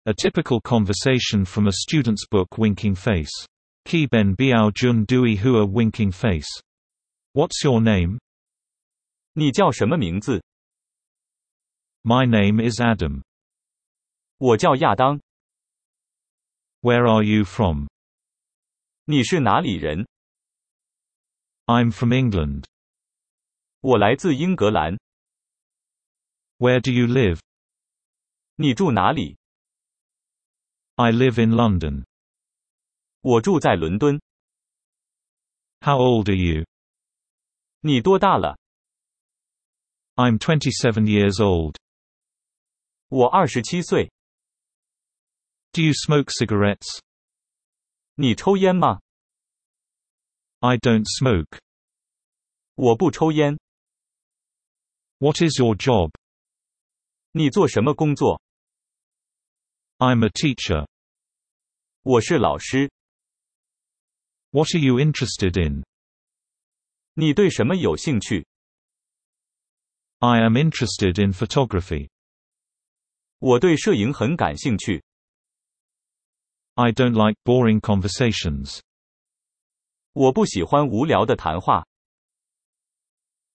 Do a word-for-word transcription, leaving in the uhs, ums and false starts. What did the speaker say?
A typical conversation from a student's book. Winking face. Ki ben biao jun dui hua winking face. What's your name? 你叫什么名字？ My name is Adam. 我叫亚当。 Where are you from? 你是哪里人？ I'm from England. 我来自英格兰。 Where do you live? 你住哪里？ I live in London. 我住在伦敦。 How old are you? 你多大了？ I'm twenty-seven years old. 我二十七岁。 Do you smoke cigarettes? 你抽烟吗？ I don't smoke. 我不抽烟。 What is your job? 你做什么工作？ I'm a teacher. 我是老师。 What are you interested in? 你对什么有兴趣？ I am interested in photography. 我对摄影很感兴趣。 I don't like boring conversations. 我不喜欢无聊的谈话。